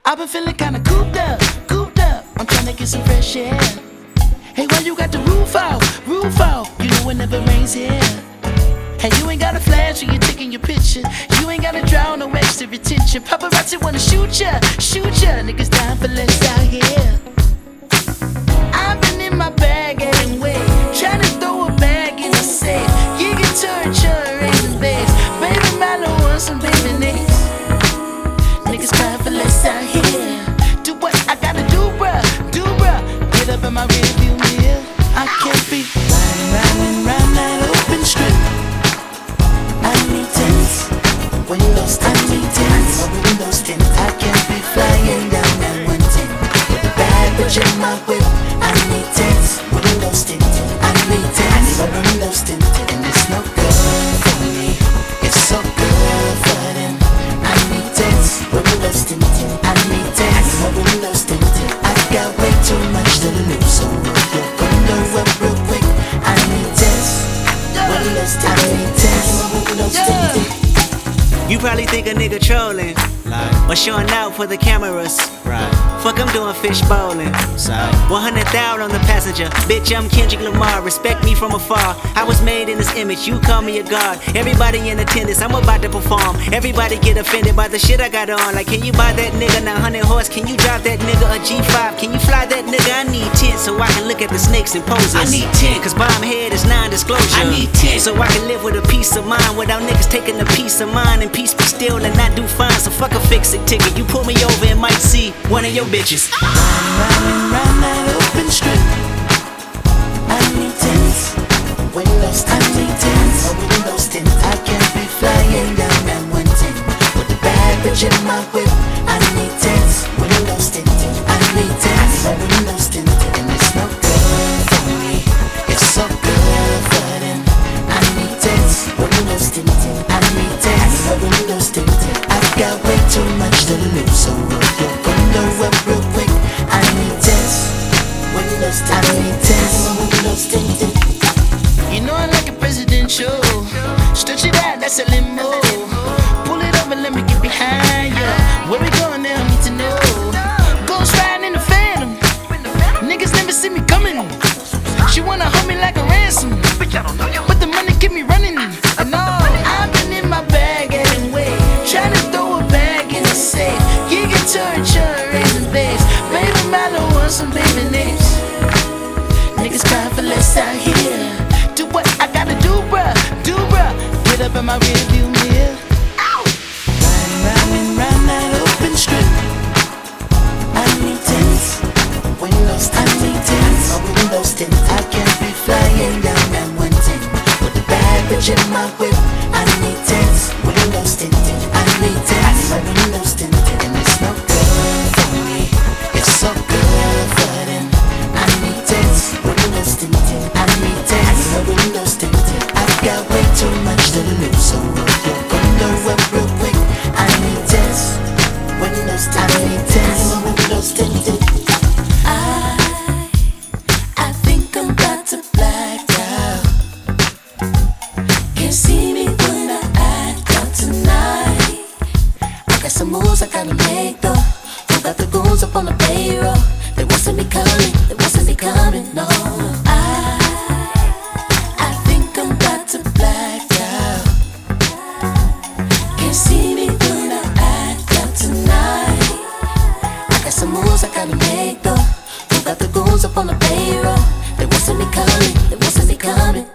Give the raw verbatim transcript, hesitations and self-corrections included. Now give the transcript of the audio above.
I've been feeling kinda cooped up, cooped up. I'm trying to get some fresh air. Hey, why you got the roof out, roof out? You know it never rains here. Hey, you ain't got a flash when you're taking your picture. You ain't gotta draw no extra attention. Paparazzi wanna shoot ya, shoot ya. Niggas dying for less out here. I've been in my bag anyway, trying to throw a bag in the safe. You get torture, raising bass. Baby, Milo wants some baby names. Niggas crying for less out here. Do what I gotta do, bruh, do bruh. Get up in my rearview mirror. I can't be riding, riding round that open strip. I need tents, windows tint, I need tents, windows tint. I can't be flying down that one tent with a bad bitch in my whip. I need tents, windows tint. I need tents, windows tint, and it's no good for me. It's so good for them. I need tents, windows tint. I need tents, windows tint. I got way too much to lose, so roll your window up real quick. I need tents, windows tint. I need tents, windows tint. You probably think a nigga trolling, like, or showing out for the cameras. Right. Fuck, I'm doing fish bowling. one hundred thousand on the passenger. Bitch, I'm Kendrick Lamar. Respect me from afar. I was made in this image. You call me a god. Everybody in attendance. I'm about to perform. Everybody get offended by the shit I got on. Like, can you buy that nigga nine hundred horse? Can you drive that nigga a G five? Can you fly that nigga? I need ten so I can look at the snakes and poses. I need ten cause bomb head is non-disclosure. I need ten so I can live with a peace of mind without niggas taking a piece of mine and peace be still and not do fine. So fuck a fix it ticket. You pull me over and might see one of your bitches. Riding round that open strip. I need tents, windows tint. I need tents, windows tint. I can't be flying down that one tent with a bad bitch in my whip. I need tents, windows tint. I need tents, windows tint, and it's no good for me. It's so good for them. I need tents, windows tint. I need tents, windows tint. I've got way too much to lose, so roll your window up real quick. I need tents, windows tint. I need tents, windows tinted. You know I like a presidential. Stretch it out, that's a limo. Pull it up and let me get behind ya. Where we going now, I need to know. Ghost riding in the Phantom. Niggas never see me coming. She wanna hold me like a ransom, but the money keep me running. And all, I've been in my bag anyway, trying to throw a bag in the safe. You get torture, raising bass. Baby, Milo wants some baby names. Niggas crying for less out here. Do what I gotta do, bruh, do bruh. Get up in my rearview mirror. Riding, riding round that open strip. I need tents, windows tint. I need tents, windows tint. I can't be flying down that one tent with a bad bitch in my whip. I need tents, windows tint. I need tents, windows tint, and it's no good for me. It's so good for them. I need tents, windows tint. I need tents, windows tint. I've got way too much to lose, so roll your window up real quick. I need tents, windows tint. I need tents, windows tinted. I, I think I'm about to black out. Can't see me when I act out tonight. I got some moves I gotta make though. Who got the goons up on the payroll? They wasn't me coming, they wasn't me coming, no. I, I think I'm about to black out. Can't see me when I act out tonight. I got some moves I gotta make though. Who got the goons up on the payroll? They wasn't me coming, they wasn't me coming.